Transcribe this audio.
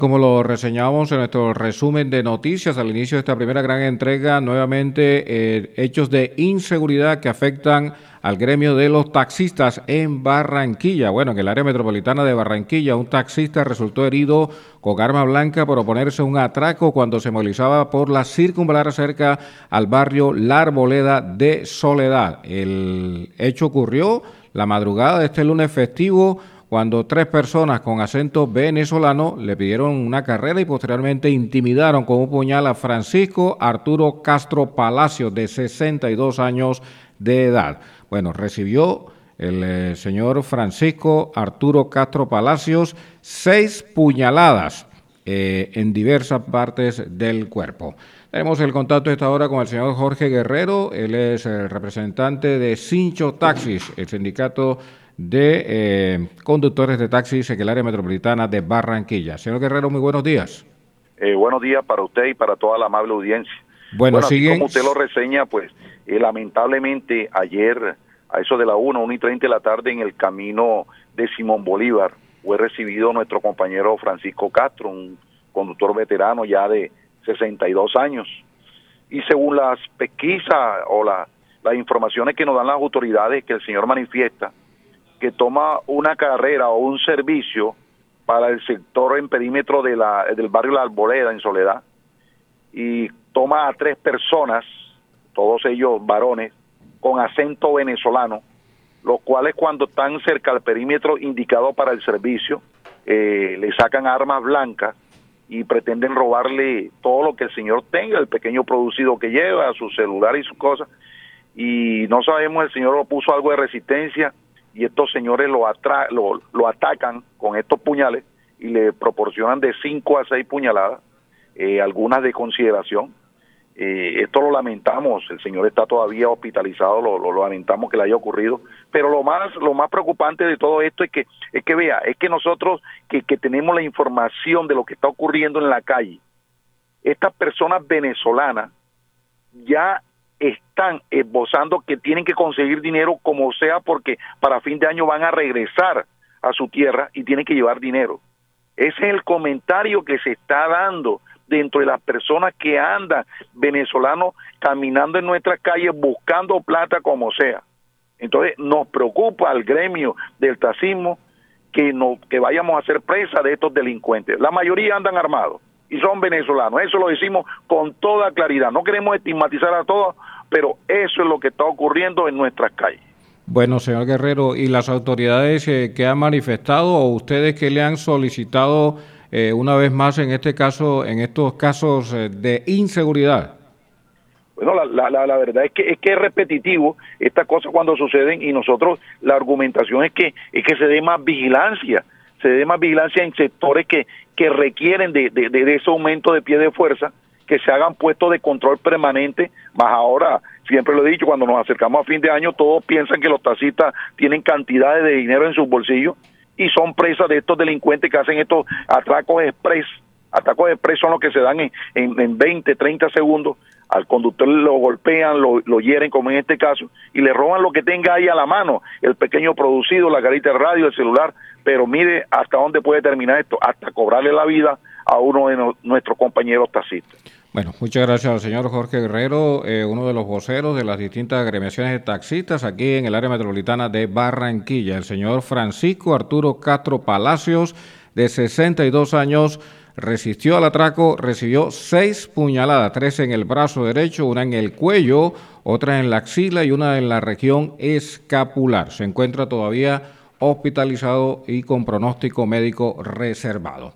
Como lo reseñábamos en nuestro resumen de noticias al inicio de esta primera gran entrega, nuevamente hechos de inseguridad que afectan al gremio de los taxistas en Barranquilla. Bueno, en el área metropolitana de Barranquilla, un taxista resultó herido con arma blanca por oponerse a un atraco cuando se movilizaba por la circunvalar cerca al barrio La Arboleda de Soledad. El hecho ocurrió la madrugada de este lunes festivo, cuando tres personas con acento venezolano le pidieron una carrera y posteriormente intimidaron con un puñal a Francisco Arturo Castro Palacios, de 62 años de edad. Bueno, recibió el señor Francisco Arturo Castro Palacios 6 puñaladas en diversas partes del cuerpo. Tenemos el contacto a esta hora con el señor Jorge Guerrero. Él es el representante de Cincho Taxis, el sindicato de conductores de taxis en el área metropolitana de Barranquilla. Señor Guerrero, muy buenos días. Buenos días para usted y para toda la amable audiencia. Bueno, así como usted lo reseña, pues lamentablemente ayer a eso de la 1:30 de la tarde en el camino de Simón Bolívar fue recibido nuestro compañero Francisco Castro, un conductor veterano ya de 62 años. Y según las pesquisas o las informaciones que nos dan las autoridades, que el señor manifiesta que toma una carrera o un servicio para el sector en perímetro del barrio La Arboleda en Soledad, y toma a 3 personas, todos ellos varones, con acento venezolano, los cuales cuando están cerca al perímetro indicado para el servicio, le sacan armas blancas y pretenden robarle todo lo que el señor tenga, el pequeño producido que lleva, su celular y sus cosas, y no sabemos, el señor puso algo de resistencia, y estos señores lo atacan con estos puñales y le proporcionan de 5 a 6 puñaladas, algunas de consideración. Esto lo lamentamos, el señor está todavía hospitalizado, lo lamentamos que le haya ocurrido, pero lo más preocupante de todo esto es que vea, es que nosotros que tenemos la información de lo que está ocurriendo en la calle, estas personas venezolanas ya están esbozando que tienen que conseguir dinero como sea, porque para fin de año van a regresar a su tierra y tienen que llevar dinero. Ese es el comentario que se está dando dentro de las personas que andan venezolanos caminando en nuestras calles buscando plata como sea. Entonces nos preocupa al gremio del taxismo que vayamos a ser presa de estos delincuentes. La mayoría andan armados y son venezolanos, eso lo decimos con toda claridad. No queremos estigmatizar a todos, pero eso es lo que está ocurriendo en nuestras calles. Bueno, señor Guerrero, ¿y las autoridades que han manifestado o ustedes que le han solicitado una vez más en este caso, en estos casos de inseguridad? Bueno, la verdad es que es repetitivo estas cosas cuando suceden, y nosotros la argumentación es que se dé más vigilancia, en sectores que requieren de ese aumento de pie de fuerza, que se hagan puestos de control permanente. Más ahora, siempre lo he dicho, cuando nos acercamos a fin de año, todos piensan que los taxistas tienen cantidades de dinero en sus bolsillos y son presas de estos delincuentes que hacen estos atracos express. Atracos express son los que se dan en 20, 30 segundos. Al conductor lo golpean, lo hieren, como en este caso, y le roban lo que tenga ahí a la mano, el pequeño producido, la carita de radio, el celular. Pero mire hasta dónde puede terminar esto, hasta cobrarle la vida a uno de nuestros compañeros taxistas. Bueno, muchas gracias al señor Jorge Guerrero, uno de los voceros de las distintas agremiaciones de taxistas aquí en el área metropolitana de Barranquilla. El señor Francisco Arturo Castro Palacios, de 62 años, resistió al atraco, recibió 6 puñaladas, 3 en el brazo derecho, una en el cuello, otra en la axila y una en la región escapular. Se encuentra todavía hospitalizado y con pronóstico médico reservado.